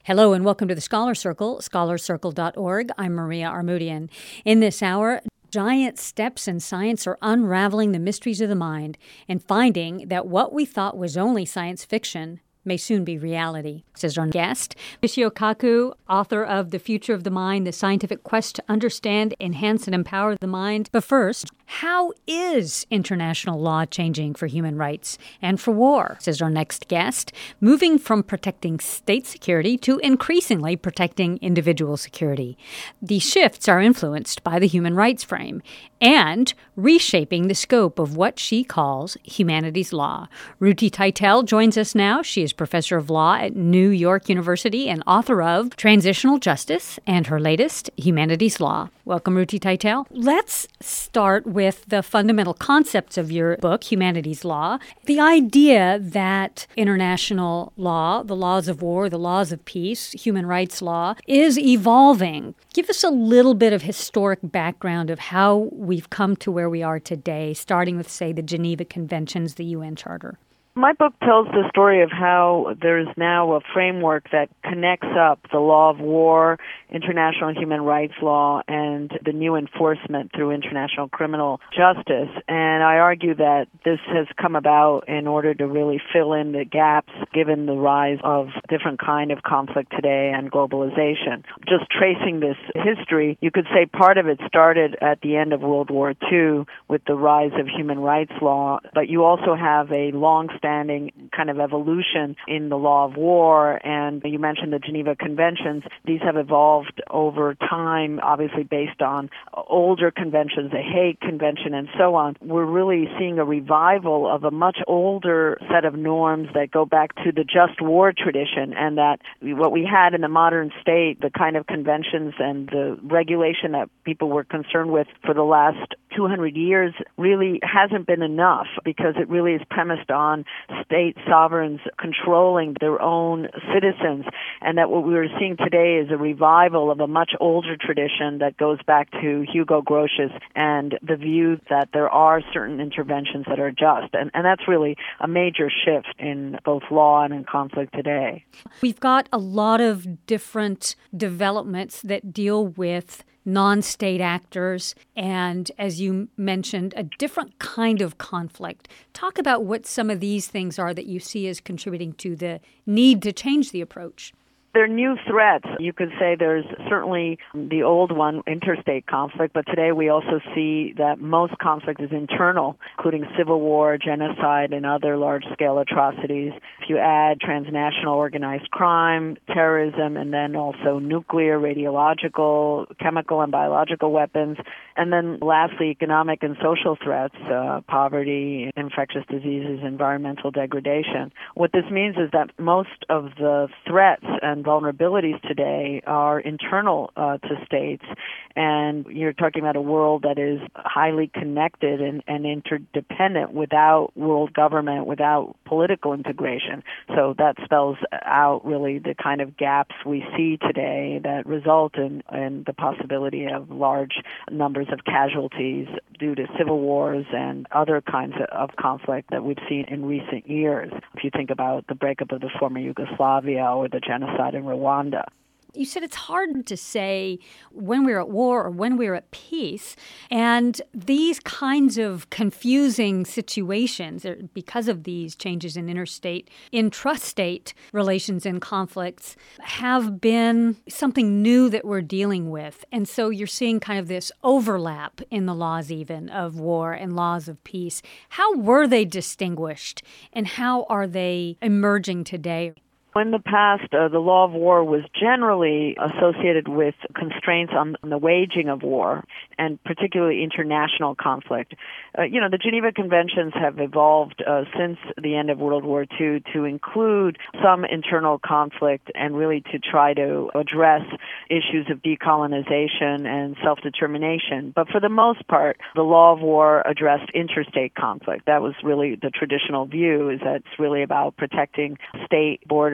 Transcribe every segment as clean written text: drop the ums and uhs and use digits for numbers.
Hello and welcome to the Scholar Circle, scholarcircle.org. I'm Maria Armoudian. In this hour, giant steps in science are unraveling the mysteries of the mind and finding that what we thought was only science fiction may soon be reality, says our guest. Michio Kaku, author of The Future of the Mind, The Scientific Quest to Understand, Enhance, and Empower the Mind. But first, how is international law changing for human rights and for war, says our next guest, moving from protecting state security to increasingly protecting individual security. These shifts are influenced by the human rights frame and reshaping the scope of what she calls humanities law. Ruti Teitel joins us now. She is professor of law at New York University and author of Transitional Justice and her latest, Humanities Law. Welcome, Ruti Teitel. Let's start with the fundamental concepts of your book, Humanities Law. The idea that international law, the laws of war, the laws of peace, human rights law, is evolving. Give us a little bit of historic background of how we've come to where we are today, starting with, say, the Geneva Conventions, the UN Charter. My book tells the story of how there's now a framework that connects up the law of war, international human rights law, and the new enforcement through international criminal justice. And I argue that this has come about in order to really fill in the gaps given the rise of different kind of conflict today and globalization. Just tracing this history, you could say part of it started at the end of World War II with the rise of human rights law, but you also have a long-standing kind of evolution in the law of war, and you mentioned the Geneva Conventions. These have evolved over time, obviously based on older conventions, the Hague Convention and so on. We're really seeing a revival of a much older set of norms that go back to the just war tradition, and that what we had in the modern state, the kind of conventions and the regulation that people were concerned with for the last 200 years really hasn't been enough, because it really is premised on state sovereigns controlling their own citizens, and that what we're seeing today is a revival of a much older tradition that goes back to Hugo Grotius and the view that there are certain interventions that are just, and that's really a major shift in both law and in conflict today. We've got a lot of different developments that deal with non-state actors and, as you mentioned, a different kind of conflict. Talk about what some of these things are that you see as contributing to the need to change the approach. There are new threats. You could say there's certainly the old one, interstate conflict, but today we also see that most conflict is internal, including civil war, genocide, and other large-scale atrocities. If you add transnational organized crime, terrorism, and then also nuclear, radiological, chemical, and biological weapons, and then lastly, economic and social threats, poverty, infectious diseases, environmental degradation. What this means is that most of the threats and vulnerabilities today are internal to states, and you're talking about a world that is highly connected and interdependent without world government, without political integration. So that spells out really the kind of gaps we see today that result in the possibility of large numbers of casualties due to civil wars and other kinds of conflict that we've seen in recent years. If you think about the breakup of the former Yugoslavia or the genocide in Rwanda. You said it's hard to say when we're at war or when we're at peace. And these kinds of confusing situations, because of these changes in interstate, intrastate relations and conflicts, have been something new that we're dealing with. And so you're seeing kind of this overlap in the laws even of war and laws of peace. How were they distinguished and how are they emerging today? In the past, the law of war was generally associated with constraints on the waging of war, and particularly international conflict. The Geneva Conventions have evolved since the end of World War II to include some internal conflict and really to try to address issues of decolonization and self-determination. But for the most part, the law of war addressed interstate conflict. That was really the traditional view, is that it's really about protecting state borders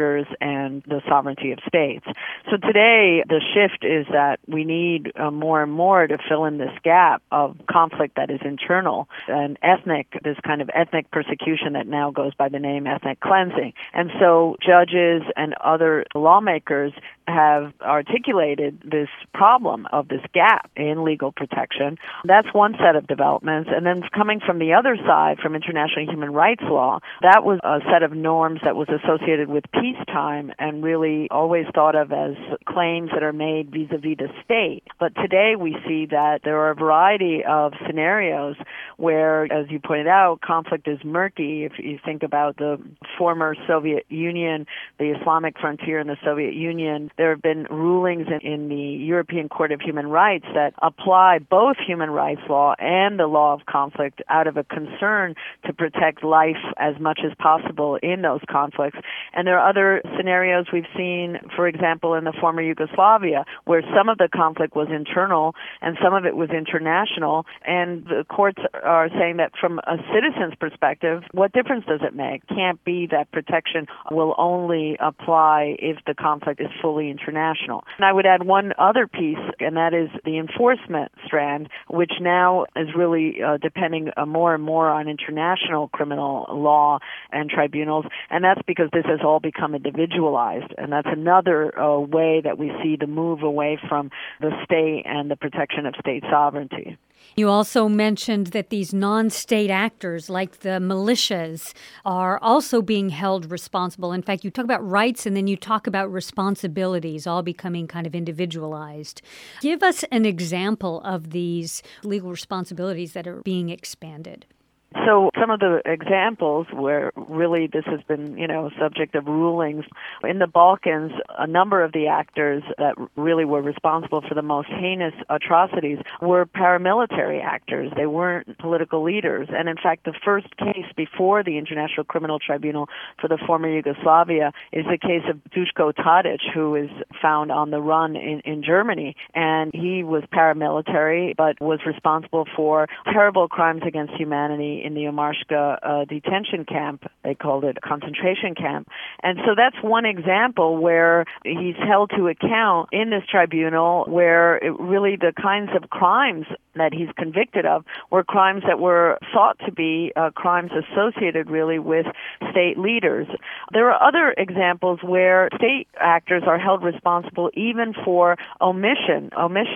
borders and the sovereignty of states. So today, the shift is that we need more and more to fill in this gap of conflict that is internal and this kind of ethnic persecution that now goes by the name ethnic cleansing. And so judges and other lawmakers have articulated this problem of this gap in legal protection. That's one set of developments. And then coming from the other side, from international human rights law, that was a set of norms that was associated with peacetime and really always thought of as claims that are made vis-a-vis the state. But today we see that there are a variety of scenarios where, as you pointed out, conflict is murky. If you think about the former Soviet Union, the Islamic frontier in the Soviet Union, there have been rulings in the European Court of Human Rights that apply both human rights law and the law of conflict out of a concern to protect life as much as possible in those conflicts. And there are other scenarios we've seen, for example, in the former Yugoslavia, where some of the conflict was internal and some of it was international, and the courts are saying that from a citizen's perspective, what difference does it make? It can't be that protection will only apply if the conflict is fully international. And I would add one other piece, and that is the enforcement strand, which now is really depending more and more on international criminal law and tribunals, and that's because this has all become individualized, and that's another way that we see the move away from the state and the protection of state sovereignty. You also mentioned that these non-state actors, like the militias, are also being held responsible. In fact, you talk about rights and then you talk about responsibilities, all becoming kind of individualized. Give us an example of these legal responsibilities that are being expanded. So some of the examples where really this has been, subject of rulings in the Balkans, a number of the actors that really were responsible for the most heinous atrocities were paramilitary actors. They weren't political leaders. And in fact, the first case before the International Criminal Tribunal for the former Yugoslavia is the case of Duško Tadić, who is found on the run in Germany. And he was paramilitary, but was responsible for terrible crimes against humanity in the Omarska detention camp. They called it a concentration camp. And so that's one example where he's held to account in this tribunal where really the kinds of crimes that he's convicted of were crimes that were thought to be crimes associated really with state leaders. There are other examples where state actors are held responsible even for omission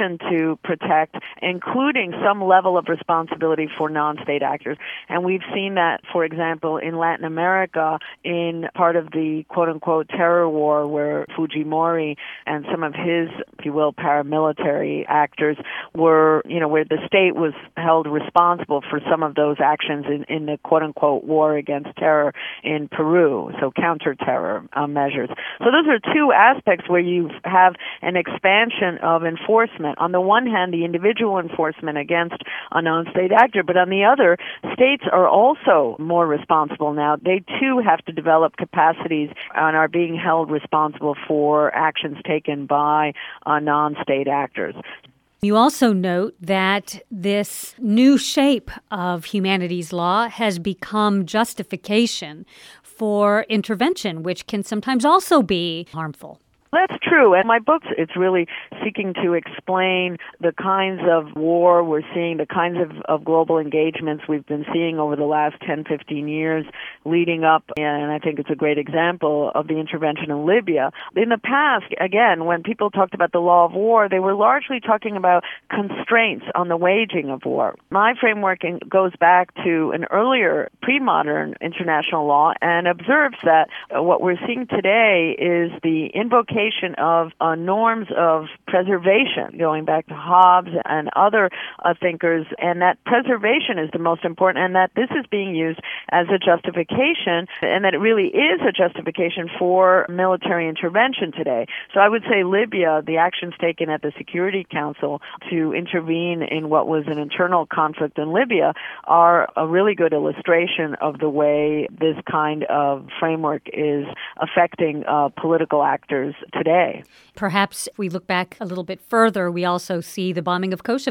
to protect, including some level of responsibility for non-state actors. And we've seen that, for example, in Latin America, in part of the quote-unquote terror war where Fujimori and some of his, if you will, paramilitary actors were, where the state was held responsible for some of those actions in the quote-unquote war against terror in Peru, so counter-terror measures. So those are two aspects where you have an expansion of enforcement. On the one hand, the individual enforcement against a non-state actor, but on the other, states are also more responsible now. They too have to develop capacities and are being held responsible for actions taken by non-state actors. You also note that this new shape of humanities law has become justification for intervention, which can sometimes also be harmful. That's true. And my book, it's really seeking to explain the kinds of war we're seeing, the kinds of global engagements we've been seeing over the last 10, 15 years leading up. And I think it's a great example of the intervention in Libya. In the past, again, when people talked about the law of war, they were largely talking about constraints on the waging of war. My framework goes back to an earlier pre-modern international law and observes that what we're seeing today is the invocation of norms of preservation, going back to Hobbes and other thinkers, and that preservation is the most important, and that this is being used as a justification, and that it really is a justification for military intervention today. So I would say Libya, the actions taken at the Security Council to intervene in what was an internal conflict in Libya are a really good illustration of the way this kind of framework is affecting political actors today. Perhaps if we look back a little bit further, we also see the bombing of Kosovo.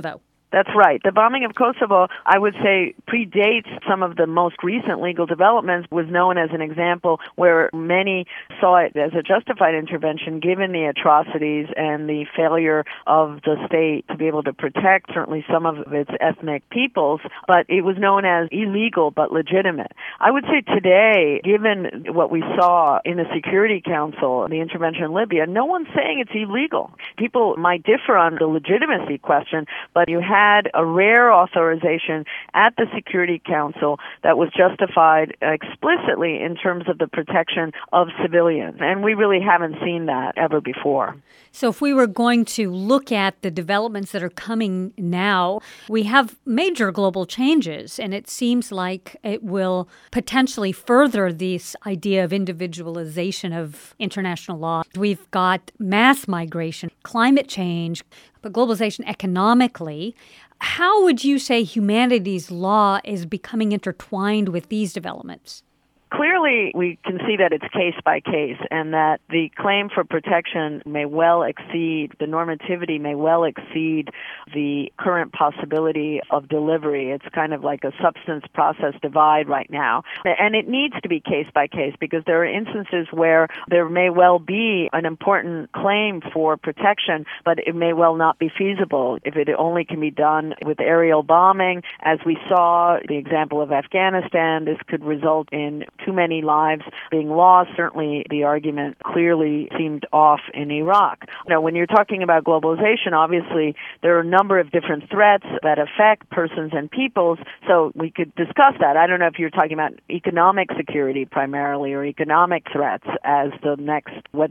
That's right. The bombing of Kosovo, I would say, predates some of the most recent legal developments, was known as an example where many saw it as a justified intervention given the atrocities and the failure of the state to be able to protect certainly some of its ethnic peoples, but it was known as illegal but legitimate. I would say today, given what we saw in the Security Council, the intervention in Libya, no one's saying it's illegal. People might differ on the legitimacy question, but you had a rare authorization at the Security Council that was justified explicitly in terms of the protection of civilians. And we really haven't seen that ever before. So if we were going to look at the developments that are coming now, we have major global changes, and it seems like it will potentially further this idea of individualization of international law. We've got mass migration, climate change, but globalization economically. How would you say humanities law is becoming intertwined with these developments? Clearly, we can see that it's case by case, and that the claim for protection may well exceed, the normativity may well exceed the current possibility of delivery. It's kind of like a substance process divide right now. And it needs to be case by case because there are instances where there may well be an important claim for protection, but it may well not be feasible if it only can be done with aerial bombing. As we saw, the example of Afghanistan, this could result in too many lives being lost. Certainly, the argument clearly seemed off in Iraq. Now, when you're talking about globalization, obviously, there are a number of different threats that affect persons and peoples, so we could discuss that. I don't know if you're talking about economic security primarily or economic threats as the next,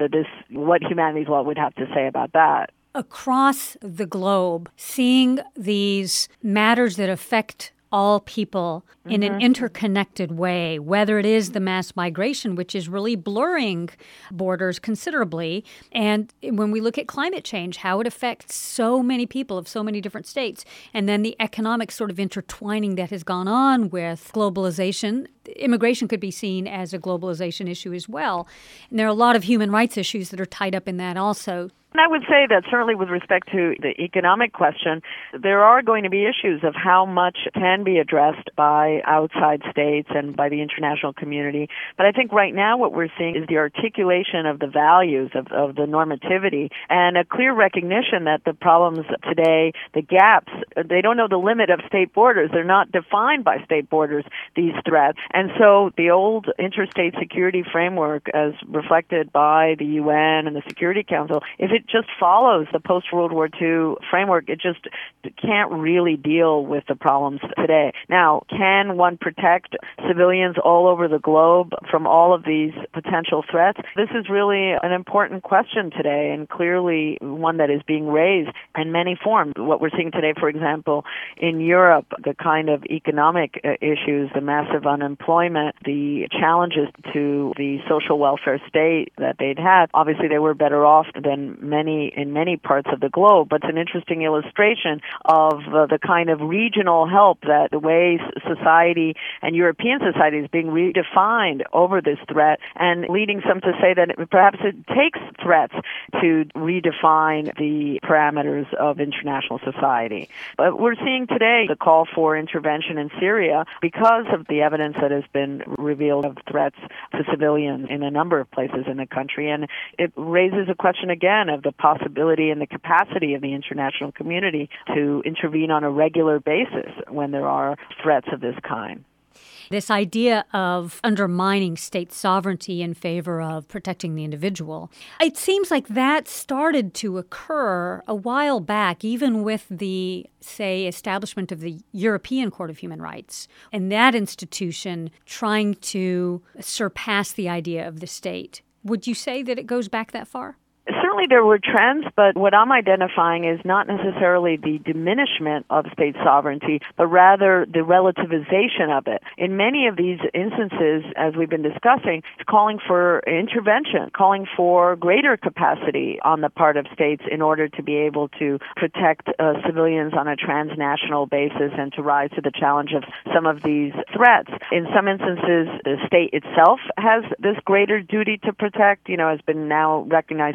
what humanities law would have to say about that. Across the globe, seeing these matters that affect all people in an interconnected way, whether it is the mass migration, which is really blurring borders considerably, and when we look at climate change, how it affects so many people of so many different states, and then the economic sort of intertwining that has gone on with globalization. Immigration could be seen as a globalization issue as well. And there are a lot of human rights issues that are tied up in that also. And I would say that certainly with respect to the economic question, there are going to be issues of how much can be addressed by outside states and by the international community. But I think right now what we're seeing is the articulation of the values of the normativity and a clear recognition that the problems today, the gaps, they don't know the limit of state borders. They're not defined by state borders, these threats. And so the old interstate security framework as reflected by the UN and the Security Council, if it just follows the post-World War II framework, it just can't really deal with the problems today. Now, can one protect civilians all over the globe from all of these potential threats? This is really an important question today, and clearly one that is being raised in many forms. What we're seeing today, for example, in Europe, the kind of economic issues, the massive unemployment, the challenges to the social welfare state that they'd had. Obviously, they were better off than in many parts of the globe, but it's an interesting illustration of the kind of regional help that the way society and European society is being redefined over this threat, and leading some to say that perhaps it takes threats to redefine the parameters of international society. But we're seeing today the call for intervention in Syria because of the evidence that has been revealed of threats to civilians in a number of places in the country, and it raises a question again of the possibility and the capacity of the international community to intervene on a regular basis when there are threats of this kind. This idea of undermining state sovereignty in favor of protecting the individual, it seems like that started to occur a while back, even with the, say, establishment of the European Court of Human Rights, and that institution trying to surpass the idea of the state. Would you say that it goes back that far? Certainly there were trends, but what I'm identifying is not necessarily the diminishment of state sovereignty, but rather the relativization of it. In many of these instances, as we've been discussing, it's calling for intervention, calling for greater capacity on the part of states in order to be able to protect civilians on a transnational basis and to rise to the challenge of some of these threats. In some instances, the state itself has this greater duty to protect, has been now recognized since 2000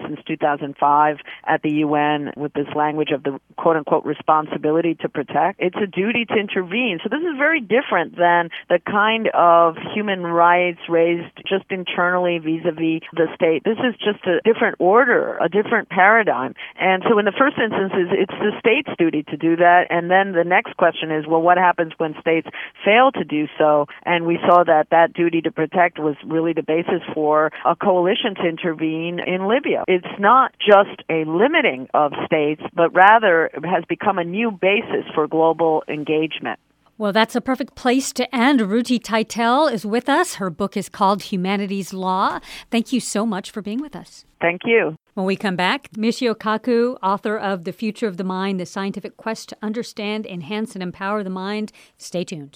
2005 at the UN with this language of the quote-unquote responsibility to protect. It's a duty to intervene. So this is very different than the kind of human rights raised just internally vis-a-vis the state. This is just a different order, a different paradigm. And so in the first instance, it's the state's duty to do that. And then the next question is, well, what happens when states fail to do so? And we saw that duty to protect was really the basis for a coalition to intervene in Libya. It's not just a limiting of states, but rather has become a new basis for global engagement. Well, that's a perfect place to end. Ruti Teitel is with us. Her book is called Humanity's Law. Thank you so much for being with us. Thank you. When we come back, Michio Kaku, author of The Future of the Mind, The Scientific Quest to Understand, Enhance, and Empower the Mind. Stay tuned.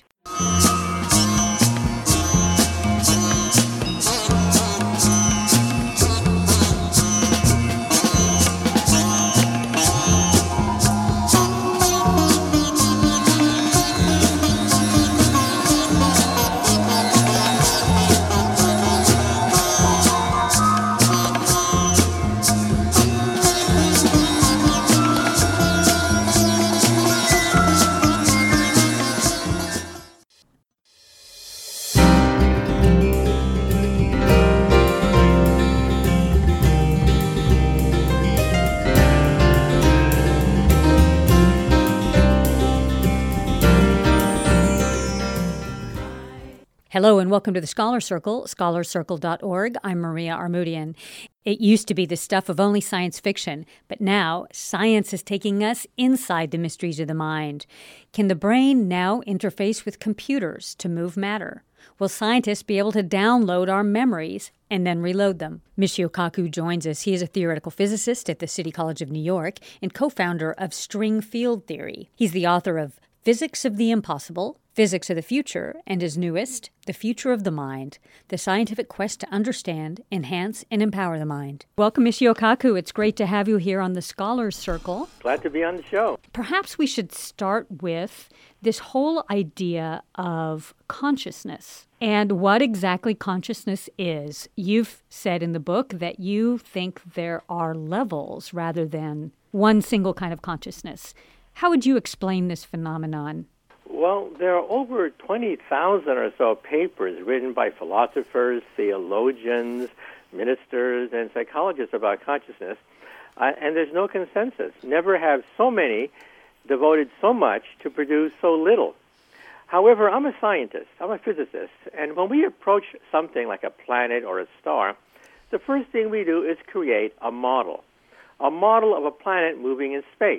Hello and welcome to the Scholar Circle, scholarcircle.org. I'm Maria Armoudian. It used to be the stuff of only science fiction, but now science is taking us inside the mysteries of the mind. Can the brain now interface with computers to move matter? Will scientists be able to download our memories and then reload them? Michio Kaku joins us. He is a theoretical physicist at the City College of New York and co-founder of string field theory. He's the author of Physics of the Impossible, Physics of the Future, and his newest, The Future of the Mind, The Scientific Quest to Understand, Enhance, and Empower the Mind. Welcome, Michio Kaku. It's great to have you here on the Scholars Circle. Glad to be on the show. Perhaps we should start with this whole idea of consciousness and what exactly consciousness is. You've said in the book that you think there are levels rather than one single kind of consciousness. How would you explain this phenomenon? Well, there are over 20,000 or so papers written by philosophers, theologians, ministers, and psychologists about consciousness, and there's no consensus. Never have so many devoted so much to produce so little. However, I'm a scientist, I'm a physicist, and when we approach something like a planet or a star, the first thing we do is create a model of a planet moving in space.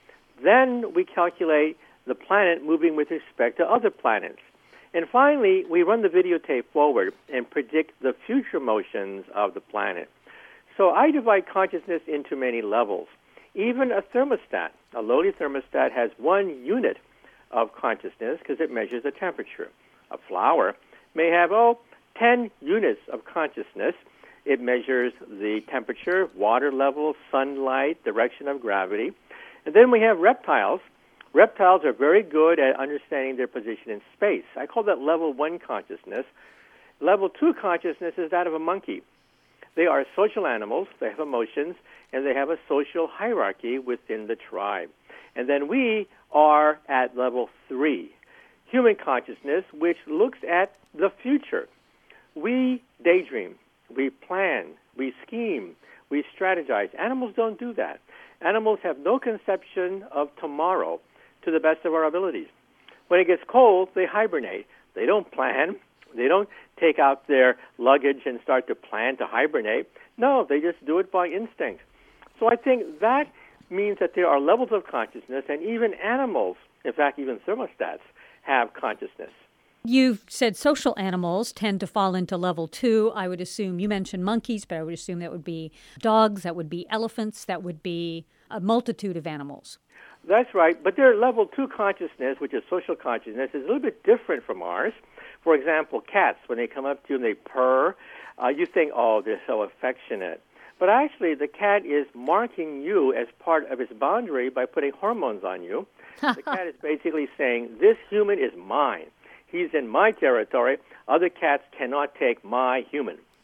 Then we calculate the planet moving with respect to other planets. And finally, we run the videotape forward and predict the future motions of the planet. So I divide consciousness into many levels. Even a thermostat, a lowly thermostat, has one unit of consciousness because it measures the temperature. A flower may have, 10 units of consciousness. It measures the temperature, water level, sunlight, direction of gravity. And then we have reptiles. Reptiles are very good at understanding their position in space. I call that level 1 consciousness. Level 2 consciousness is that of a monkey. They are social animals, they have emotions, and they have a social hierarchy within the tribe. And then we are at level 3, human consciousness, which looks at the future. We daydream, we plan, we scheme, we strategize. Animals don't do that. Animals have no conception of tomorrow to the best of our abilities. When it gets cold, they hibernate. They don't plan. They don't take out their luggage and start to plan to hibernate. No, they just do it by instinct. So I think that means that there are levels of consciousness, and even animals, in fact, even thermostats, have consciousness. You've said social animals tend to fall into level 2. I would assume, you mentioned monkeys, but I would assume that would be dogs, that would be elephants, that would be a multitude of animals. That's right, but their level 2 consciousness, which is social consciousness, is a little bit different from ours. For example, cats, when they come up to you and they purr, you think, they're so affectionate. But actually, the cat is marking you as part of its boundary by putting hormones on you. The cat is basically saying, this human is mine. He's in my territory. Other cats cannot take my human.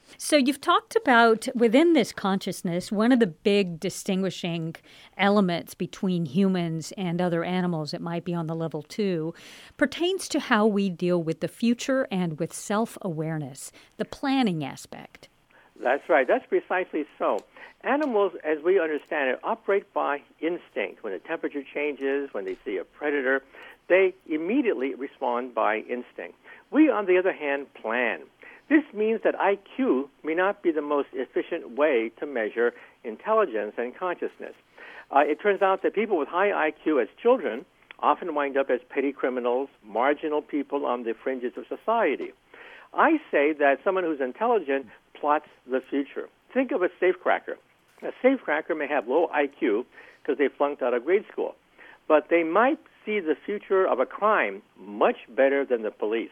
So you've talked about within this consciousness, one of the big distinguishing elements between humans and other animals, it might be on the level 2, pertains to how we deal with the future and with self-awareness, the planning aspect. That's right. That's precisely so. Animals, as we understand it, operate by instinct. When the temperature changes, when they see a predator, they immediately respond by instinct. We, on the other hand, plan. This means that IQ may not be the most efficient way to measure intelligence and consciousness. It turns out that people with high IQ as children often wind up as petty criminals, marginal people on the fringes of society. I say that someone who's intelligent plots the future. Think of a safecracker. A safecracker may have low IQ because they flunked out of grade school, but they might see the future of a crime much better than the police.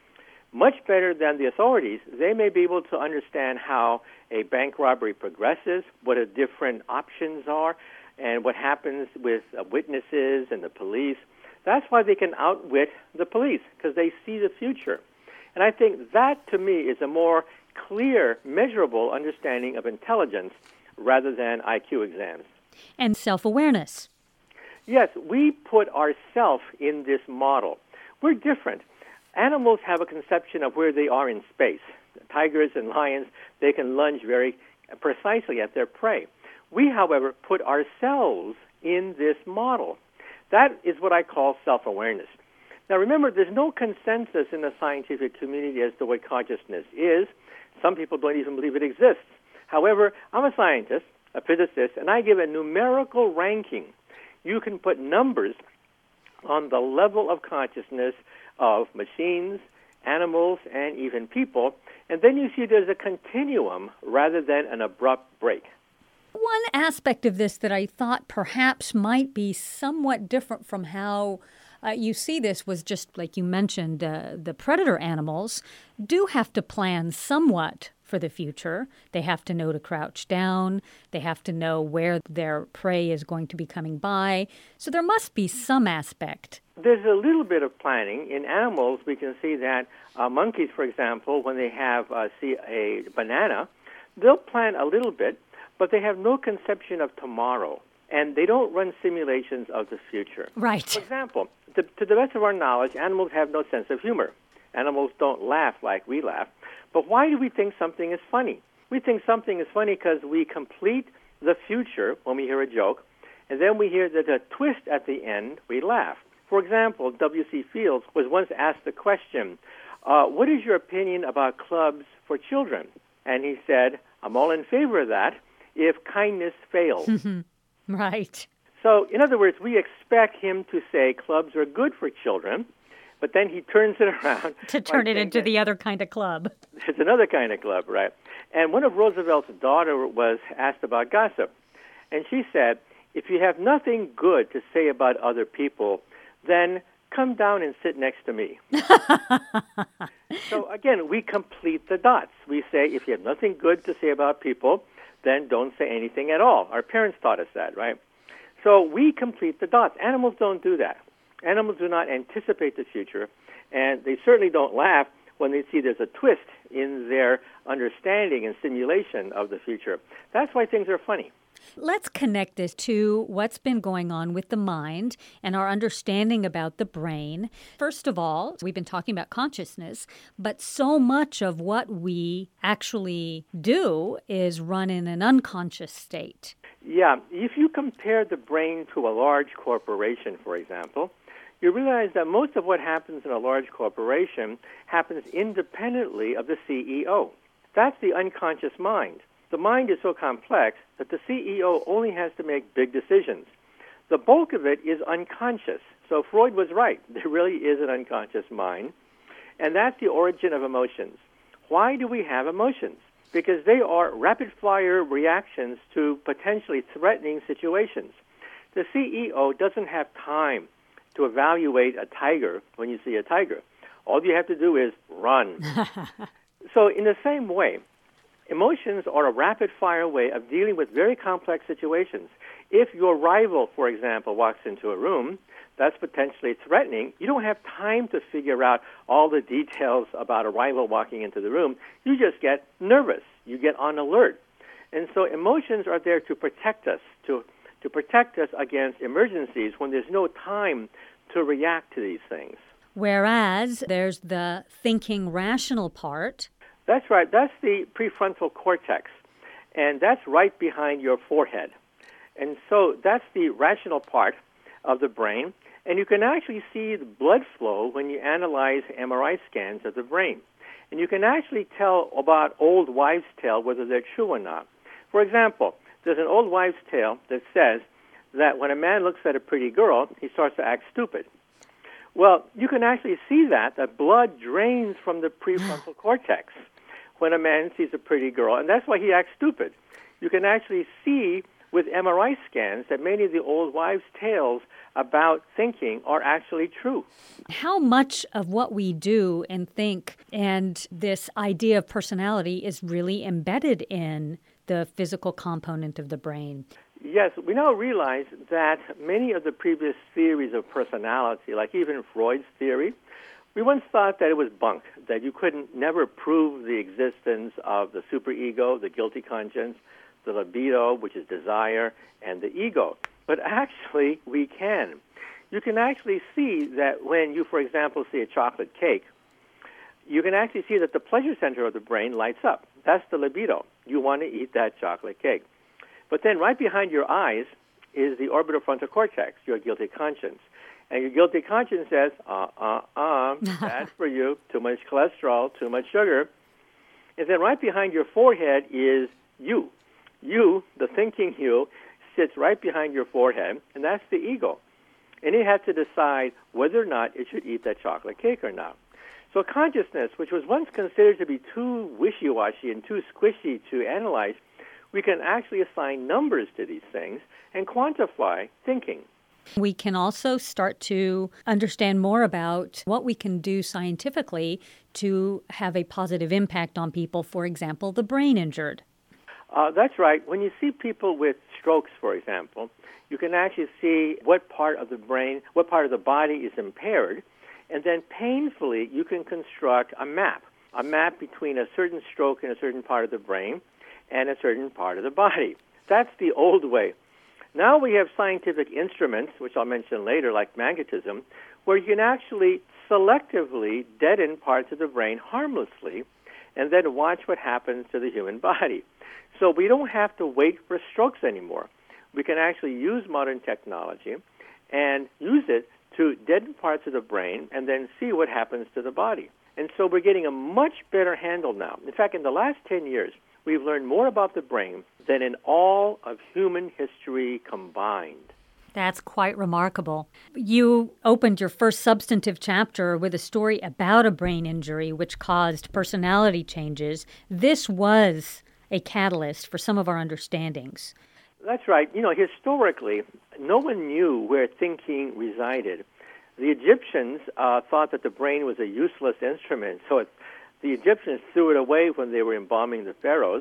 Much better than the authorities. They may be able to understand how a bank robbery progresses, what the different options are, and what happens with witnesses and the police. That's why they can outwit the police, because they see the future. And I think that, to me, is a more clear, measurable understanding of intelligence rather than IQ exams. And self-awareness. Yes, we put ourselves in this model. We're different. Animals have a conception of where they are in space. Tigers and lions, they can lunge very precisely at their prey. We, however, put ourselves in this model. That is what I call self-awareness. Now, remember, there's no consensus in the scientific community as to what consciousness is. Some people don't even believe it exists. However, I'm a scientist, a physicist, and I give a numerical ranking. You can put numbers on the level of consciousness of machines, animals, and even people, and then you see there's a continuum rather than an abrupt break. One aspect of this that I thought perhaps might be somewhat different from how you see this was just, like you mentioned, the predator animals do have to plan somewhat for the future. They have to know to crouch down. They have to know where their prey is going to be coming by. So there must be some aspect. There's a little bit of planning. In animals, we can see that monkeys, for example, when they have see a banana, they'll plan a little bit, but they have no conception of tomorrow, and they don't run simulations of the future. Right. For example, to the best of our knowledge, animals have no sense of humor. Animals don't laugh like we laugh. But why do we think something is funny? We think something is funny because we complete the future when we hear a joke, and then we hear that a twist at the end, we laugh. For example, W.C. Fields was once asked the question, what is your opinion about clubs for children? And he said, I'm all in favor of that if kindness fails. Right. So, in other words, we expect him to say clubs are good for children, but then he turns it around. To turn it into the other kind of club. It's another kind of club, right? And one of Roosevelt's daughter was asked about gossip. And she said, if you have nothing good to say about other people, then come down and sit next to me. So, again, we complete the dots. We say, if you have nothing good to say about people, then don't say anything at all. Our parents taught us that, right? So we complete the dots. Animals don't do that. Animals do not anticipate the future, and they certainly don't laugh when they see there's a twist in their understanding and simulation of the future. That's why things are funny. Let's connect this to what's been going on with the mind and our understanding about the brain. First of all, we've been talking about consciousness, but so much of what we actually do is run in an unconscious state. Yeah, if you compare the brain to a large corporation, for example, you realize that most of what happens in a large corporation happens independently of the CEO. That's the unconscious mind. The mind is so complex that the CEO only has to make big decisions. The bulk of it is unconscious. So Freud was right. There really is an unconscious mind. And that's the origin of emotions. Why do we have emotions? Because they are rapid-fire reactions to potentially threatening situations. The CEO doesn't have time to evaluate a tiger when you see a tiger. All you have to do is run. So in the same way, Emotions are a rapid-fire way of dealing with very complex situations. If your rival, for example, walks into a room that's potentially threatening, you don't have time to figure out all the details about a rival walking into the room. You just get nervous. You get on alert. And so emotions are there to protect us, to protect us against emergencies when there's no time to react to these things. Whereas there's the thinking rational part. That's right. That's the prefrontal cortex. And that's right behind your forehead. And so that's the rational part of the brain. And you can actually see the blood flow when you analyze MRI scans of the brain. And you can actually tell about old wives' tale whether they're true or not. For example, there's an old wives' tale that says that when a man looks at a pretty girl, he starts to act stupid. Well, you can actually see that blood drains from the prefrontal cortex when a man sees a pretty girl, and that's why he acts stupid. You can actually see with MRI scans that many of the old wives' tales about thinking are actually true. How much of what we do and think and this idea of personality is really embedded in the physical component of the brain? Yes, we now realize that many of the previous theories of personality, like even Freud's theory, we once thought that it was bunk, that you couldn't never prove the existence of the superego, the guilty conscience, the libido, which is desire, and the ego. But actually, we can. You can actually see that when you, for example, see a chocolate cake, you can actually see that the pleasure center of the brain lights up. That's the libido. You want to eat that chocolate cake. But then right behind your eyes is the orbitofrontal cortex, your guilty conscience. And your guilty conscience says, bad for you, too much cholesterol, too much sugar. And then right behind your forehead is you. You, the thinking you, sits right behind your forehead, and that's the ego. And it has to decide whether or not it should eat that chocolate cake or not. So consciousness, which was once considered to be too wishy-washy and too squishy to analyze, we can actually assign numbers to these things and quantify thinking. We can also start to understand more about what we can do scientifically to have a positive impact on people, for example, the brain injured. That's right. When you see people with strokes, for example, you can actually see what part of the brain, what part of the body is impaired, and then painfully you can construct a map between a certain stroke in a certain part of the brain and a certain part of the body. That's the old way. Now we have scientific instruments, which I'll mention later, like magnetism, where you can actually selectively deaden parts of the brain harmlessly and then watch what happens to the human body. So we don't have to wait for strokes anymore. We can actually use modern technology and use it to deaden parts of the brain and then see what happens to the body. And so we're getting a much better handle now. In fact, in the last 10 years, we've learned more about the brain than in all of human history combined. That's quite remarkable. You opened your first substantive chapter with a story about a brain injury which caused personality changes. This was a catalyst for some of our understandings. That's right. You know, historically, no one knew where thinking resided. The Egyptians thought that the brain was a useless instrument, so the Egyptians threw it away when they were embalming the pharaohs.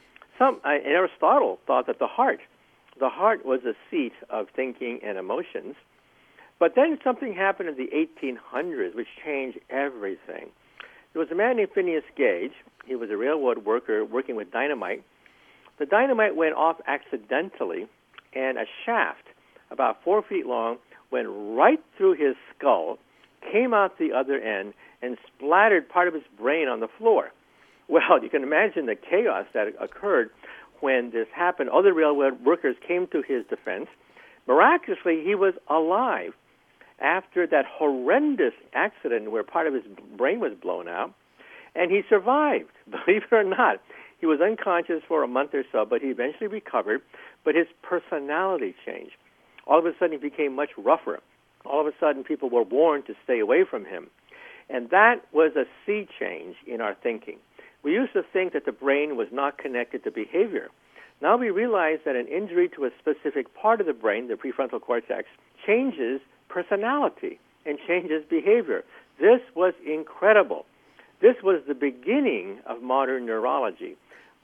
Aristotle thought that the heart was the seat of thinking and emotions. But then something happened in the 1800s which changed everything. There was a man named Phineas Gage. He was a railroad worker working with dynamite. The dynamite went off accidentally, and a shaft about 4 feet long went right through his skull, came out the other end, and splattered part of his brain on the floor. Well, you can imagine the chaos that occurred when this happened. Other railroad workers came to his defense. Miraculously, he was alive after that horrendous accident where part of his brain was blown out, and he survived, believe it or not. He was unconscious for a month or so, but he eventually recovered, but his personality changed. All of a sudden, he became much rougher. All of a sudden, people were warned to stay away from him. And that was a sea change in our thinking. We used to think that the brain was not connected to behavior. Now we realize that an injury to a specific part of the brain, the prefrontal cortex, changes personality and changes behavior. This was incredible. This was the beginning of modern neurology.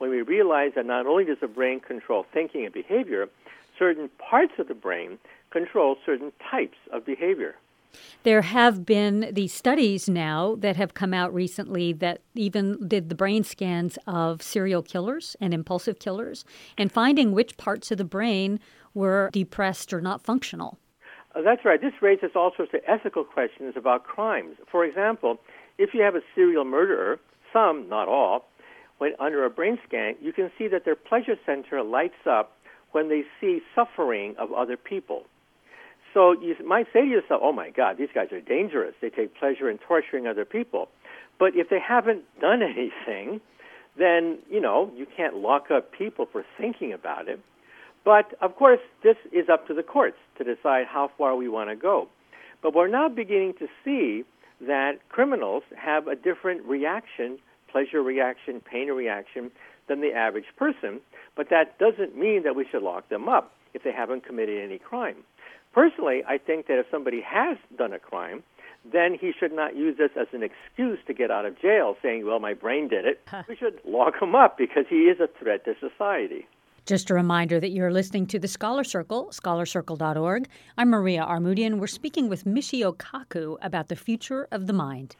when we realize that not only does the brain control thinking and behavior, certain parts of the brain control certain types of behavior. There have been these studies now that have come out recently that even did the brain scans of serial killers and impulsive killers and finding which parts of the brain were depressed or not functional. That's right. This raises all sorts of ethical questions about crimes. For example, if you have a serial murderer, some, not all, when under a brain scan, you can see that their pleasure center lights up when they see suffering of other people. So you might say to yourself, oh my God, these guys are dangerous. They take pleasure in torturing other people. But if they haven't done anything, then, you can't lock up people for thinking about it. But, of course, this is up to the courts to decide how far we want to go. But we're now beginning to see that criminals have a different reaction, pleasure reaction, pain reaction, than the average person. But that doesn't mean that we should lock them up if they haven't committed any crime. Personally, I think that if somebody has done a crime, then he should not use this as an excuse to get out of jail, saying, well, my brain did it. We should lock him up because he is a threat to society. Just a reminder that you're listening to The Scholar Circle, scholarcircle.org. I'm Maria Armoudian. We're speaking with Michio Kaku about the future of the mind.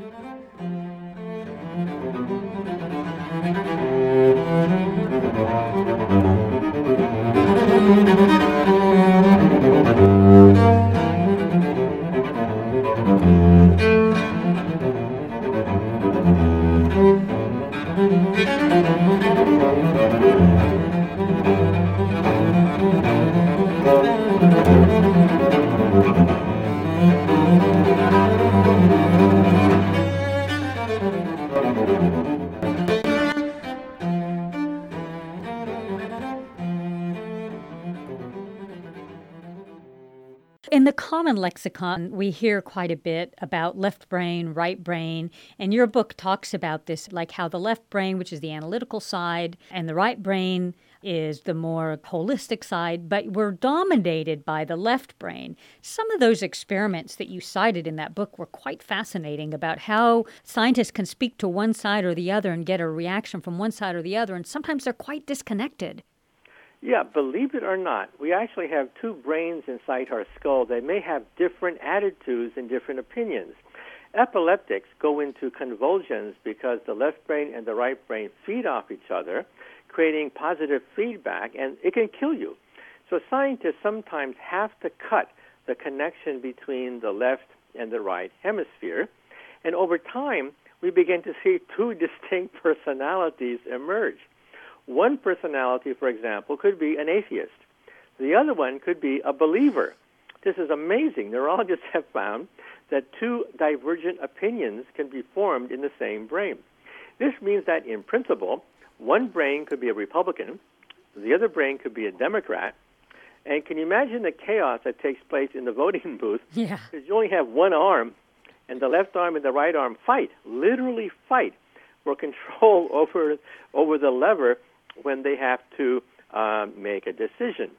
In the common lexicon, we hear quite a bit about left brain, right brain, and your book talks about this, like how the left brain, which is the analytical side, and the right brain is the more holistic side, but we're dominated by the left brain. Some of those experiments that you cited in that book were quite fascinating about how scientists can speak to one side or the other and get a reaction from one side or the other, and sometimes they're quite disconnected. Yeah, believe it or not, we actually have two brains inside our skull that may have different attitudes and different opinions. Epileptics go into convulsions because the left brain and the right brain feed off each other, creating positive feedback, and it can kill you. So scientists sometimes have to cut the connection between the left and the right hemisphere, and over time, we begin to see two distinct personalities emerge. One personality, for example, could be an atheist. The other one could be a believer. This is amazing. Neurologists have found that two divergent opinions can be formed in the same brain. This means that, in principle, one brain could be a Republican, the other brain could be a Democrat, and can you imagine the chaos that takes place in the voting booth? Yeah. Because you only have one arm, and the left arm and the right arm fight, literally fight, for control over the lever when they have to make a decision.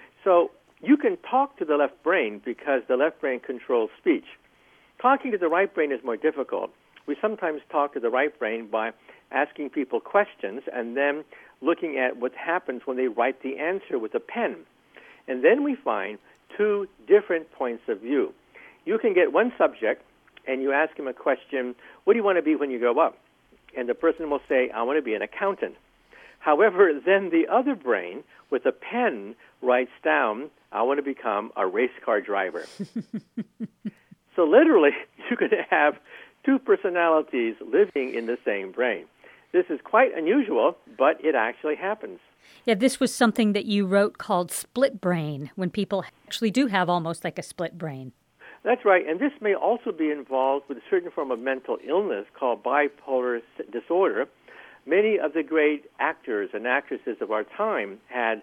So you can talk to the left brain because the left brain controls speech. Talking to the right brain is more difficult. We sometimes talk to the right brain by asking people questions and then looking at what happens when they write the answer with a pen. And then we find two different points of view. You can get one subject and you ask him a question, what do you want to be when you grow up? And the person will say, I want to be an accountant. However, then the other brain, with a pen, writes down, I want to become a race car driver. So literally, you could have two personalities living in the same brain. This is quite unusual, but it actually happens. Yeah, this was something that you wrote called split brain, when people actually do have almost like a split brain. That's right, and this may also be involved with a certain form of mental illness called bipolar disorder. Many of the great actors and actresses of our time had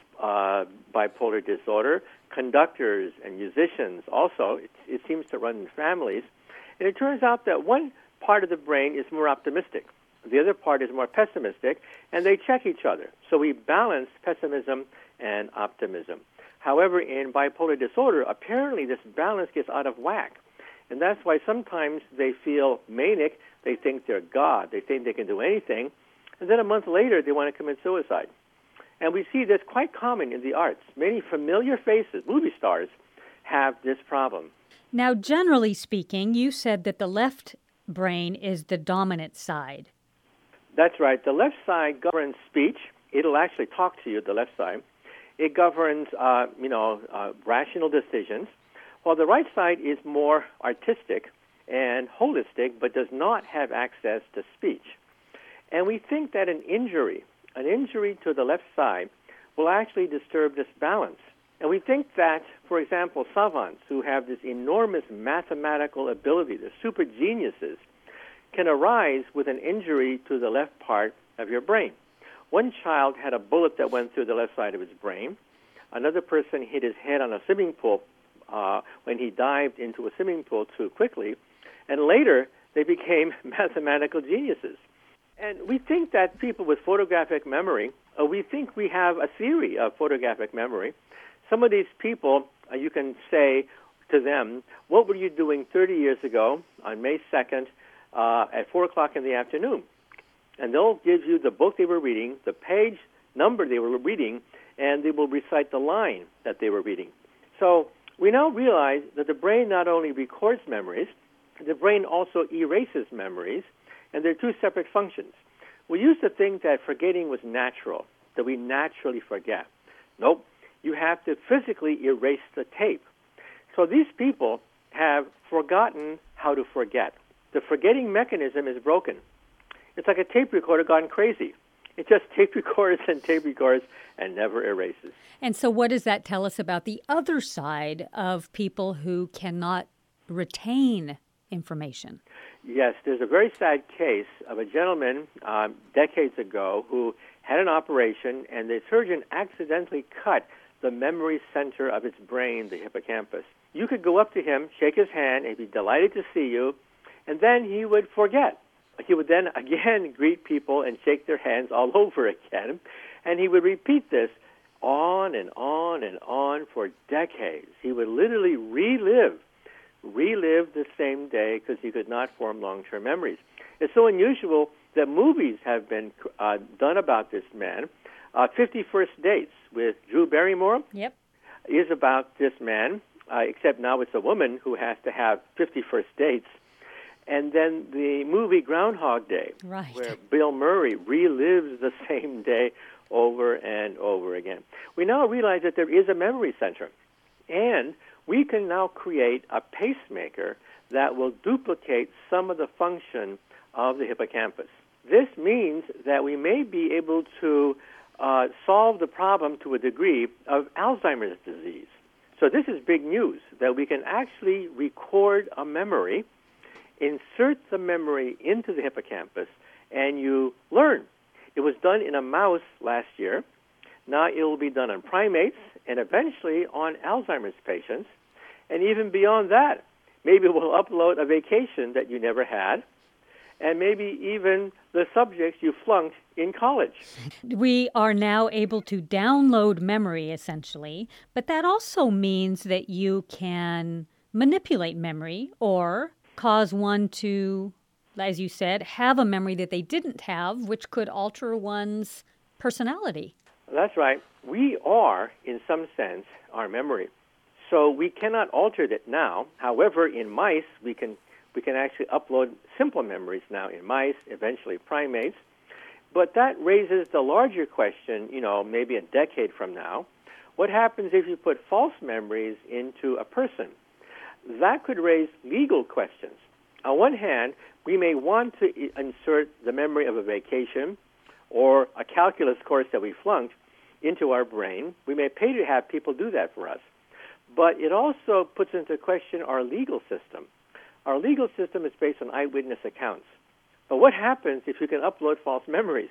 bipolar disorder. Conductors and musicians also, it seems to run in families. And it turns out that one part of the brain is more optimistic. The other part is more pessimistic, and they check each other. So we balance pessimism and optimism. However, in bipolar disorder, apparently this balance gets out of whack. And that's why sometimes they feel manic. They think they're God. They think they can do anything. and then a month later they want to commit suicide. And we see this quite common in the arts. Many familiar faces, movie stars, have this problem. Now, generally speaking, you said that the left brain is the dominant side. That's right. The left side governs speech. It'll actually talk to you, the left side. It governs, rational decisions, while the right side is more artistic and holistic, but does not have access to speech. And we think that an injury to the left side will actually disturb this balance. And we think that, for example, savants who have this enormous mathematical ability, the super geniuses, can arise with an injury to the left part of your brain. One child had a bullet that went through the left side of his brain. Another person hit his head on a swimming pool when he dived into a swimming pool too quickly. And later, they became mathematical geniuses. And we think that people with photographic memory, we think we have a theory of photographic memory. Some of these people, you can say to them, what were you doing 30 years ago on May 2nd at 4 o'clock in the afternoon? And they'll give you the book they were reading, the page number they were reading, and they will recite the line that they were reading. So we now realize that the brain not only records memories, the brain also erases memories, and they're two separate functions. We used to think that forgetting was natural, that we naturally forget. Nope. You have to physically erase the tape. So these people have forgotten how to forget. The forgetting mechanism is broken. It's like a tape recorder gone crazy. It just tape records and never erases. And so what does that tell us about the other side of people who cannot retain information? Yes, there's a very sad case of a gentleman decades ago who had an operation, and the surgeon accidentally cut the memory center of his brain, the hippocampus. You could go up to him, shake his hand, and he'd be delighted to see you, and then he would forget. He would then again greet people and shake their hands all over again, and he would repeat this on and on and on for decades. He would literally relive the same day because he could not form long-term memories. It's so unusual that movies have been done about this man. 50 First Dates with Drew Barrymore is about this man, except now it's a woman who has to have 50 first dates. And then the movie Groundhog Day, where Bill Murray relives the same day over and over again. We now realize that there is a memory center, and we can now create a pacemaker that will duplicate some of the function of the hippocampus. This means that we may be able to solve the problem to a degree of Alzheimer's disease. So this is big news, that we can actually record a memory, insert the memory into the hippocampus, and you learn. It was done in a mouse last year. Now it will be done on primates and eventually on Alzheimer's patients. And even beyond that, maybe we'll upload a vacation that you never had, and maybe even the subjects you flunked in college. We are now able to download memory, essentially, but that also means that you can manipulate memory or cause one to, as you said, have a memory that they didn't have, which could alter one's personality. That's right. We are, in some sense, our memory. So we cannot alter it now. However, in mice, we can actually upload simple memories now in mice, eventually primates. But that raises the larger question, maybe a decade from now. What happens if you put false memories into a person? That could raise legal questions. On one hand, we may want to insert the memory of a vacation or a calculus course that we flunked into our brain. We may pay to have people do that for us. But it also puts into question our legal system. Our legal system is based on eyewitness accounts. But what happens if you can upload false memories?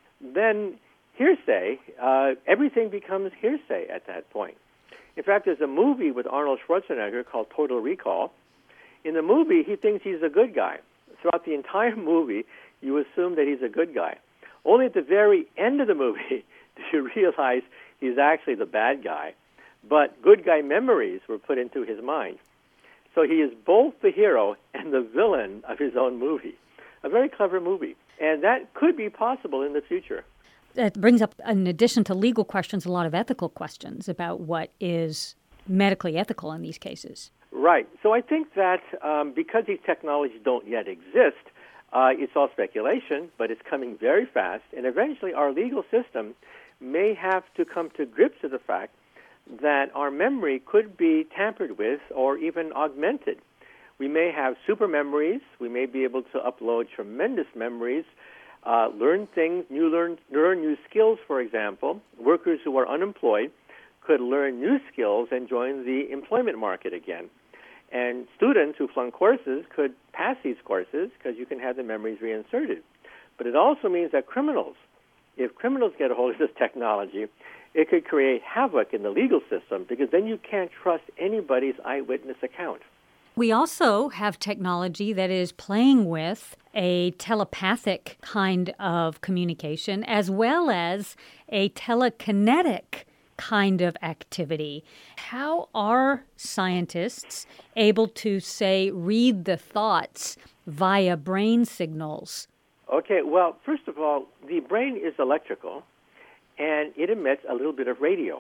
Then hearsay, everything becomes hearsay at that point. In fact, there's a movie with Arnold Schwarzenegger called Total Recall. In the movie, he thinks he's a good guy. Throughout the entire movie, you assume that he's a good guy. Only at the very end of the movie do you realize he's actually the bad guy. But good guy memories were put into his mind. So he is both the hero and the villain of his own movie. A very clever movie. And that could be possible in the future. That brings up, in addition to legal questions, a lot of ethical questions about what is medically ethical in these cases. Right. So I think that because these technologies don't yet exist, it's all speculation, but it's coming very fast. And eventually our legal system may have to come to grips with the fact that our memory could be tampered with or even augmented. We may have super memories. We may be able to upload tremendous memories, learn things, learn new skills, for example. Workers who are unemployed could learn new skills and join the employment market again. And students who flunk courses could pass these courses because you can have the memories reinserted. But it also means that if criminals get a hold of this technology, it could create havoc in the legal system because then you can't trust anybody's eyewitness account. We also have technology that is playing with a telepathic kind of communication as well as a telekinetic kind of activity. How are scientists able to, say, read the thoughts via brain signals? Okay, well, first of all, the brain is electrical, and it emits a little bit of radio.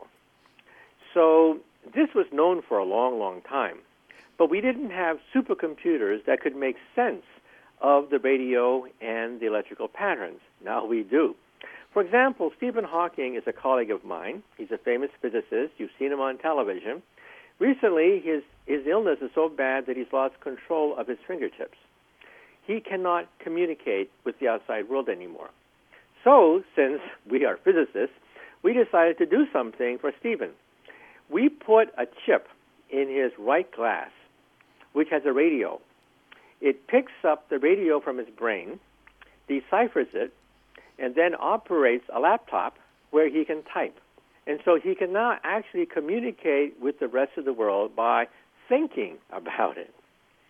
So this was known for a long, long time. But we didn't have supercomputers that could make sense of the radio and the electrical patterns. Now we do. For example, Stephen Hawking is a colleague of mine. He's a famous physicist. You've seen him on television. Recently, his illness is so bad that he's lost control of his fingertips. He cannot communicate with the outside world anymore. So, since we are physicists, we decided to do something for Stephen. We put a chip in his right glass, which has a radio. It picks up the radio from his brain, deciphers it, and then operates a laptop where he can type. And so he can now actually communicate with the rest of the world by thinking about it.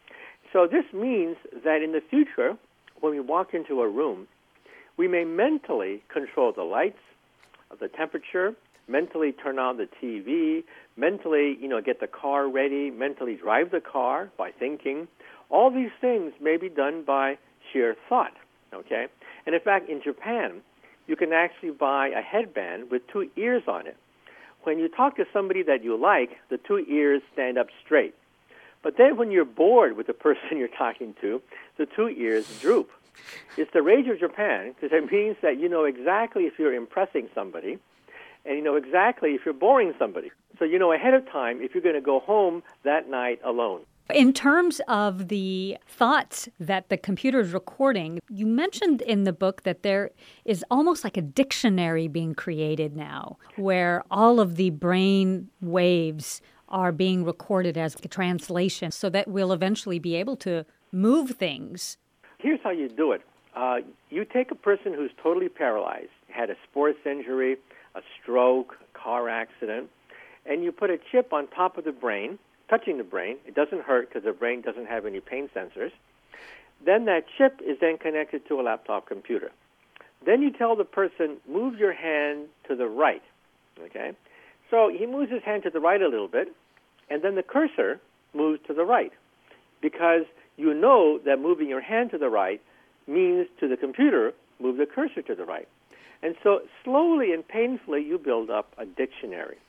So this means that in the future, when we walk into a room, we may mentally control the lights, the temperature, mentally turn on the TV, mentally, get the car ready, mentally drive the car by thinking. All these things may be done by sheer thought, okay? And in fact, in Japan, you can actually buy a headband with two ears on it. When you talk to somebody that you like, the two ears stand up straight. But then when you're bored with the person you're talking to, the two ears droop. It's the rage of Japan because it means that you know exactly if you're impressing somebody and you know exactly if you're boring somebody. So you know ahead of time if you're going to go home that night alone. In terms of the thoughts that the computer is recording, you mentioned in the book that there is almost like a dictionary being created now where all of the brain waves are being recorded as a translation so that we'll eventually be able to move things. Here's how you do it. You take a person who's totally paralyzed, had a sports injury, a stroke, a car accident, and you put a chip on top of the brain, touching the brain. It doesn't hurt because the brain doesn't have any pain sensors. Then that chip is then connected to a laptop computer. Then you tell the person, move your hand to the right, okay? So he moves his hand to the right a little bit, and then the cursor moves to the right because you know that moving your hand to the right means to the computer, move the cursor to the right. And so slowly and painfully you build up a dictionary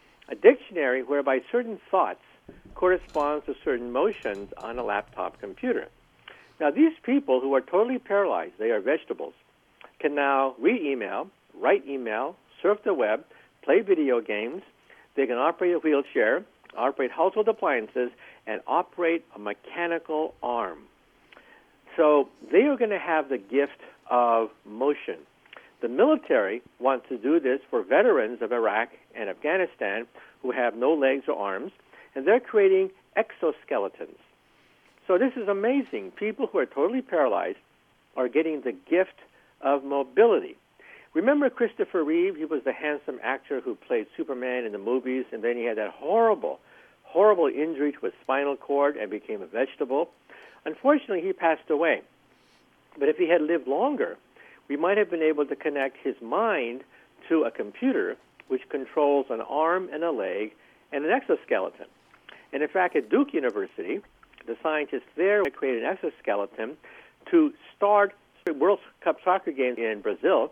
whereby certain thoughts correspond to certain motions on a laptop computer. Now these people who are totally paralyzed, they are vegetables, can now read email, write email, surf the web, play video games. They can operate a wheelchair, operate household appliances, and operate a mechanical arm. So they are going to have the gift of motion. The military wants to do this for veterans of Iraq and Afghanistan who have no legs or arms, and they're creating exoskeletons. So this is amazing. People who are totally paralyzed are getting the gift of mobility. Remember Christopher Reeve? He was the handsome actor who played Superman in the movies, and then he had that horrible injury to his spinal cord and became a vegetable. Unfortunately, he passed away. But if he had lived longer, we might have been able to connect his mind to a computer which controls an arm and a leg and an exoskeleton. And in fact, at Duke University, the scientists there created an exoskeleton to start World Cup soccer game in Brazil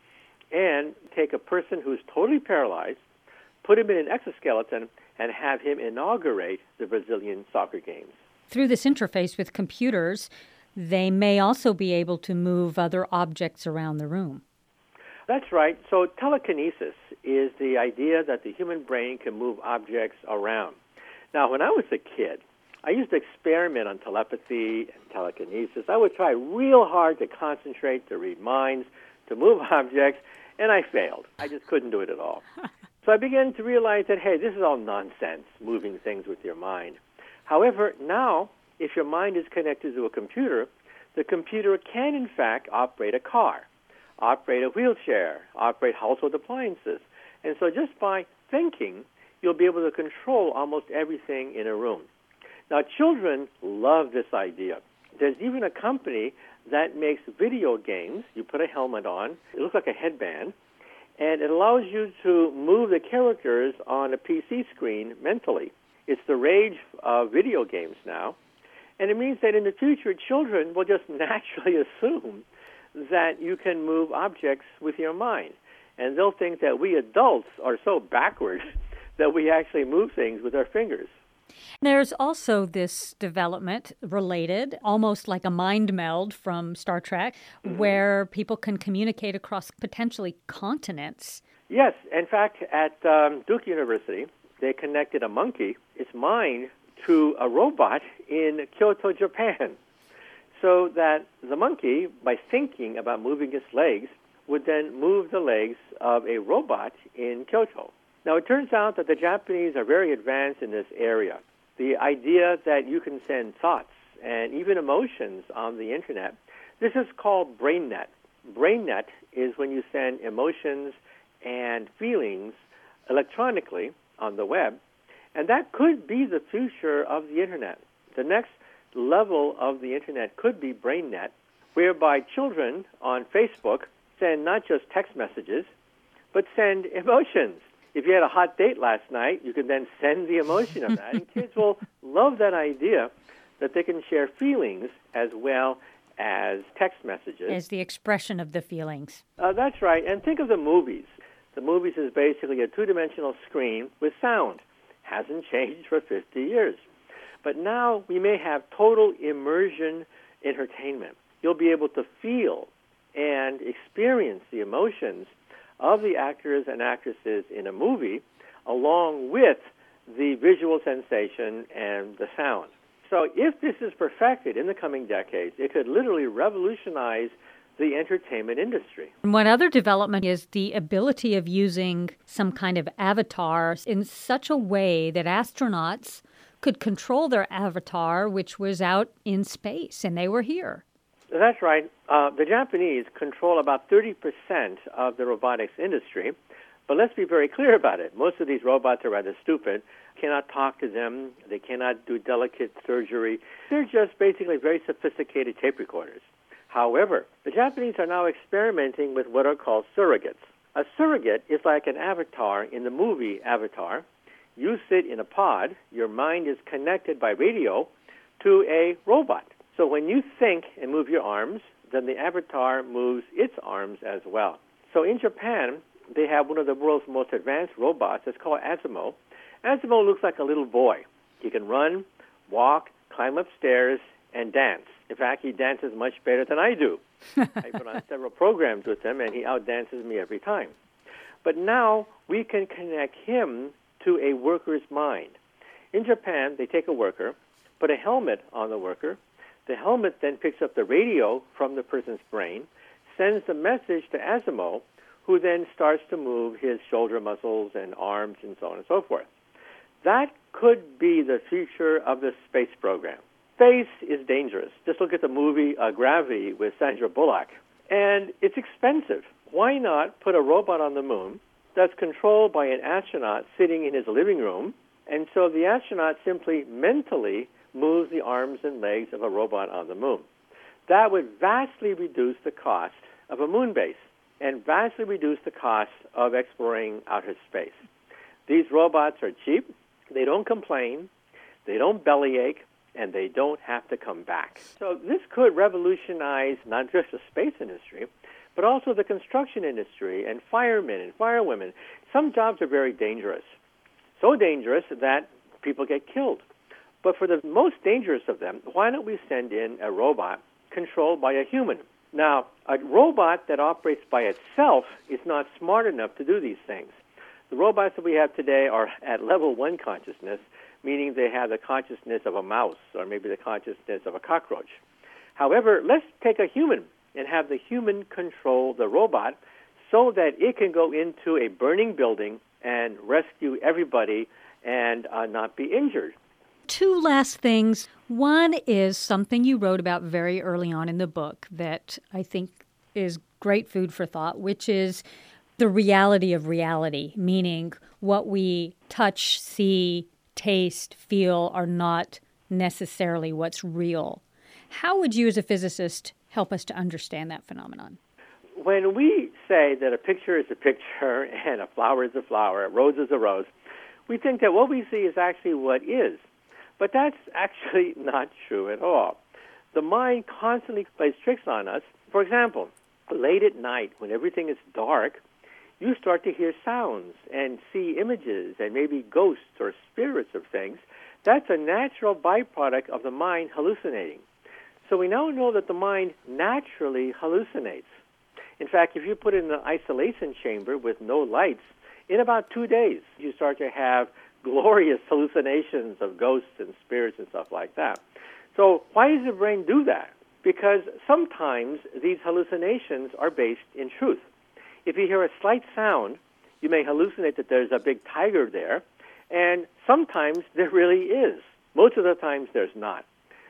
and take a person who's totally paralyzed, put him in an exoskeleton, and have him inaugurate the Brazilian soccer games. Through this interface with computers, they may also be able to move other objects around the room. That's right. So telekinesis is the idea that the human brain can move objects around. Now, when I was a kid, I used to experiment on telepathy and telekinesis. I would try real hard to concentrate, to read minds, to move objects, and I failed. I just couldn't do it at all. So I began to realize that, hey, this is all nonsense, moving things with your mind. However, now, if your mind is connected to a computer, the computer can, in fact, operate a car, operate a wheelchair, operate household appliances. And so just by thinking, you'll be able to control almost everything in a room. Now, children love this idea. There's even a company that makes video games. You put a helmet on. It looks like a headband. And it allows you to move the characters on a PC screen mentally. It's the rage of video games now. And it means that in the future, children will just naturally assume that you can move objects with your mind. And they'll think that we adults are so backward that we actually move things with our fingers. There's also this development related, almost like a mind meld from Star Trek, where people can communicate across potentially continents. Yes. In fact, at Duke University, they connected a monkey, its mind, to a robot in Kyoto, Japan, so that the monkey, by thinking about moving its legs, would then move the legs of a robot in Kyoto. Now, it turns out that the Japanese are very advanced in this area. The idea that you can send thoughts and even emotions on the Internet, this is called BrainNet. BrainNet is when you send emotions and feelings electronically on the web, and that could be the future of the Internet. The next level of the Internet could be BrainNet, whereby children on Facebook send not just text messages, but send emotions. If you had a hot date last night, you can then send the emotion of that. And kids will love that idea that they can share feelings as well as text messages. As the expression of the feelings. That's right. And think of the movies. The movies is basically a two-dimensional screen with sound. Hasn't changed for 50 years. But now we may have total immersion entertainment. You'll be able to feel and experience the emotions of the actors and actresses in a movie, along with the visual sensation and the sound. So if this is perfected in the coming decades, it could literally revolutionize the entertainment industry. And one other development is the ability of using some kind of avatar in such a way that astronauts could control their avatar, which was out in space, and they were here. That's right. The Japanese control about 30% of the robotics industry, but let's be very clear about it. Most of these robots are rather stupid, cannot talk to them, they cannot do delicate surgery. They're just basically very sophisticated tape recorders. However, the Japanese are now experimenting with what are called surrogates. A surrogate is like an avatar in the movie Avatar. You sit in a pod, your mind is connected by radio to a robot. So when you think and move your arms, then the avatar moves its arms as well. So in Japan, they have one of the world's most advanced robots. It's called Asimo. Asimo looks like a little boy. He can run, walk, climb up stairs, and dance. In fact, he dances much better than I do. I put on several programs with him, and he outdances me every time. But now we can connect him to a worker's mind. In Japan, they take a worker, put a helmet on the worker. The helmet then picks up the radio from the person's brain, sends the message to Asimo, who then starts to move his shoulder muscles and arms and so on and so forth. That could be the future of the space program. Space is dangerous. Just look at the movie Gravity with Sandra Bullock. And it's expensive. Why not put a robot on the moon that's controlled by an astronaut sitting in his living room, and so the astronaut simply mentally moves the arms and legs of a robot on the moon? That would vastly reduce the cost of a moon base and vastly reduce the cost of exploring outer space. These robots are cheap, they don't complain, they don't bellyache, and they don't have to come back. So this could revolutionize not just the space industry, but also the construction industry and firemen and firewomen. Some jobs are very dangerous, so dangerous that people get killed. But for the most dangerous of them, why don't we send in a robot controlled by a human? Now, a robot that operates by itself is not smart enough to do these things. The robots that we have today are at level 1 consciousness, meaning they have the consciousness of a mouse or maybe the consciousness of a cockroach. However, let's take a human and have the human control the robot so that it can go into a burning building and rescue everybody and not be injured. Two last things. One is something you wrote about very early on in the book that I think is great food for thought, which is the reality of reality, meaning what we touch, see, taste, feel are not necessarily what's real. How would you as a physicist help us to understand that phenomenon? When we say that a picture is a picture and a flower is a flower, a rose is a rose, we think that what we see is actually what is. But that's actually not true at all. The mind constantly plays tricks on us. For example, late at night when everything is dark, you start to hear sounds and see images and maybe ghosts or spirits of things. That's a natural byproduct of the mind hallucinating. So we now know that the mind naturally hallucinates. In fact, if you put it in an isolation chamber with no lights, in about 2 days, you start to have glorious hallucinations of ghosts and spirits and stuff like that. So why does the brain do that? Because sometimes these hallucinations are based in truth. If you hear a slight sound, you may hallucinate that there's a big tiger there, and sometimes there really is. Most of the times there's not.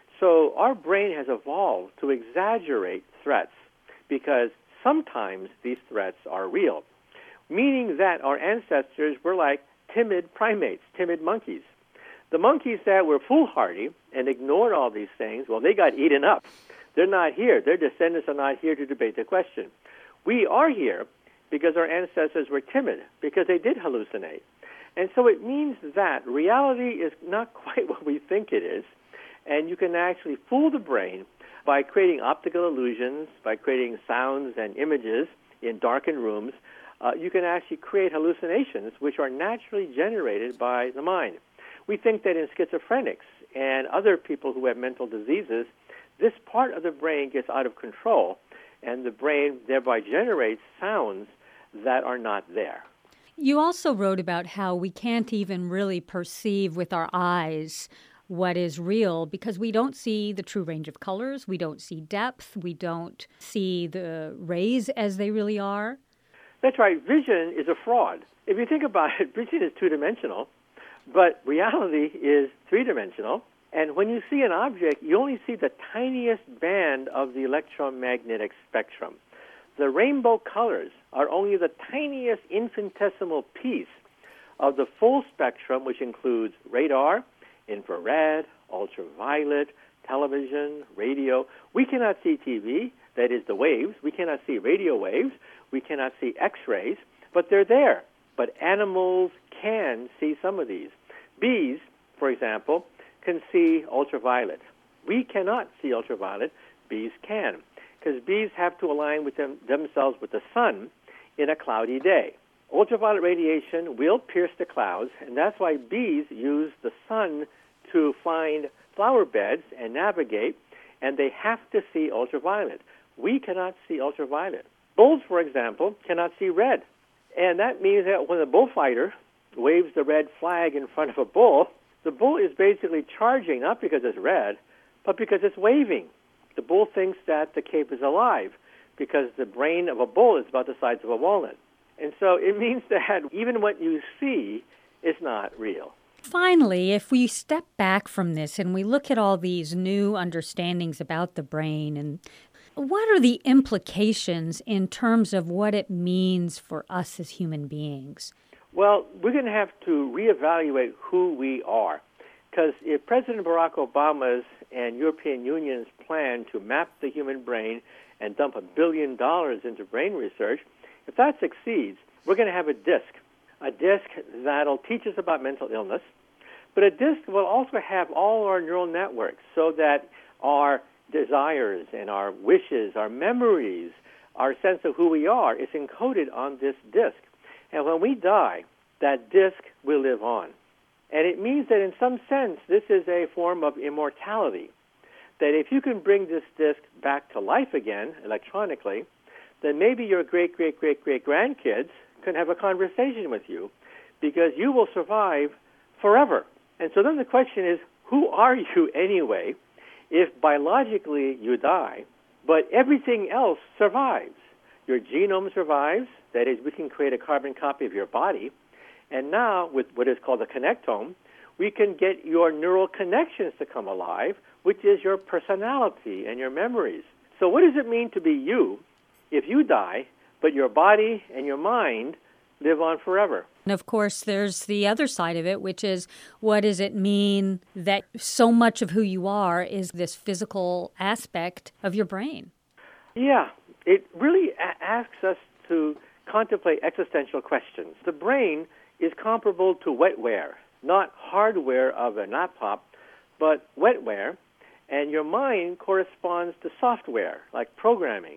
So our brain has evolved to exaggerate threats because sometimes these threats are real, meaning that our ancestors were like timid primates, timid monkeys. The monkeys that were foolhardy and ignored all these things, well, they got eaten up. They're not here. Their descendants are not here to debate the question. We are here because our ancestors were timid, because they did hallucinate. And so it means that reality is not quite what we think it is, and you can actually fool the brain by creating optical illusions, by creating sounds and images in darkened rooms. You can actually create hallucinations which are naturally generated by the mind. We think that in schizophrenics and other people who have mental diseases, this part of the brain gets out of control, and the brain thereby generates sounds that are not there. You also wrote about how we can't even really perceive with our eyes what is real because we don't see the true range of colors, we don't see depth, we don't see the rays as they really are. That's right. Vision is a fraud. If you think about it, vision is two-dimensional, but reality is three-dimensional. And when you see an object, you only see the tiniest band of the electromagnetic spectrum. The rainbow colors are only the tiniest infinitesimal piece of the full spectrum, which includes radar, infrared, ultraviolet, television, radio. We cannot see TV, that is the waves. We cannot see radio waves. We cannot see X-rays, but they're there. But animals can see some of these. Bees, for example, can see ultraviolet. We cannot see ultraviolet. Bees can, because bees have to align with themselves with the sun in a cloudy day. Ultraviolet radiation will pierce the clouds, and that's why bees use the sun to find flower beds and navigate, and they have to see ultraviolet. We cannot see ultraviolet. Bulls, for example, cannot see red. And that means that when a bullfighter waves the red flag in front of a bull, the bull is basically charging, not because it's red, but because it's waving. The bull thinks that the cape is alive because the brain of a bull is about the size of a walnut. And so it means that even what you see is not real. Finally, if we step back from this and we look at all these new understandings about the brain, and what are the implications in terms of what it means for us as human beings? Well, we're going to have to reevaluate who we are. Because if President Barack Obama's and European Union's plan to map the human brain and dump $1 billion into brain research, if that succeeds, we're going to have a disc that'll teach us about mental illness, But a disc will also have all our neural networks so that our desires and our wishes, our memories, our sense of who we are is encoded on this disc. And when we die, that disc will live on. And it means that in some sense, this is a form of immortality. That if you can bring this disc back to life again, electronically, then maybe your great-great-great-great-grandkids can have a conversation with you because you will survive forever. And so then the question is, who are you anyway if biologically you die, but everything else survives? Your genome survives. That is, we can create a carbon copy of your body. And now, with what is called a connectome, we can get your neural connections to come alive, which is your personality and your memories. So what does it mean to be you if you die, but your body and your mind live on forever? And of course, there's the other side of it, which is what does it mean that so much of who you are is this physical aspect of your brain? Yeah, it really asks us to contemplate existential questions. The brain is comparable to wetware, not hardware of a laptop, but wetware, and your mind corresponds to software, like programming.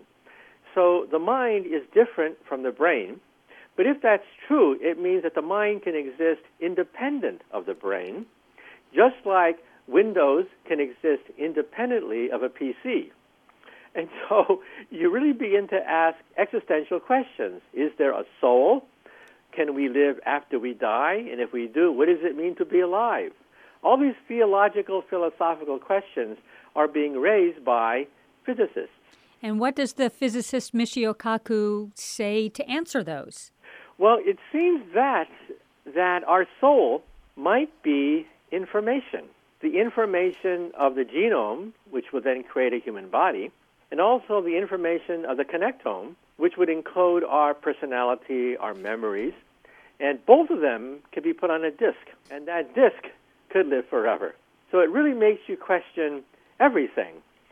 So the mind is different from the brain, but if that's true, it means that the mind can exist independent of the brain, just like Windows can exist independently of a PC. And so you really begin to ask existential questions. Is there a soul? Can we live after we die? And if we do, what does it mean to be alive? All these theological, philosophical questions are being raised by physicists. And what does the physicist Michio Kaku say to answer those? Well, it seems that our soul might be information. The information of the genome, which will then create a human body, and also the information of the connectome, which would encode our personality, our memories, and both of them can be put on a disk, and that disk could live forever. So it really makes you question everything,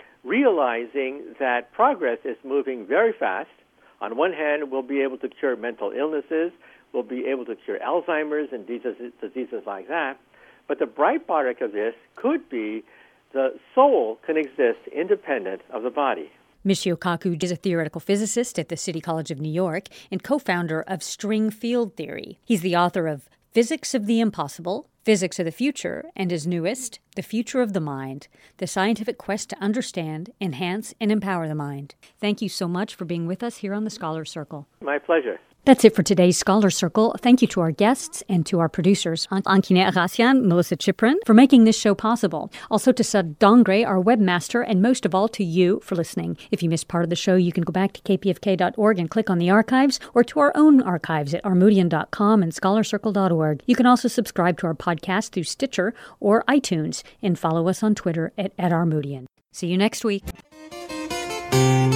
realizing that progress is moving very fast. On one hand, we'll be able to cure mental illnesses, we'll be able to cure Alzheimer's and diseases like that, but the bright product of this could be the soul can exist independent of the body. Michio Kaku is a theoretical physicist at the City College of New York and co-founder of string field theory. He's the author of Physics of the Impossible, Physics of the Future, and his newest, The Future of the Mind, the scientific quest to understand, enhance, and empower the mind. Thank you so much for being with us here on the Scholar Circle. My pleasure. That's it for today's Scholar Circle. Thank you to our guests and to our producers, Ankine Arassian, Melissa Chiprin, for making this show possible. Also to Sud Dongre, our webmaster, and most of all to you for listening. If you missed part of the show, you can go back to kpfk.org and click on the archives, or to our own archives at armoudian.com and scholarcircle.org. You can also subscribe to our podcast through Stitcher or iTunes, and follow us on Twitter at Armoudian. See you next week.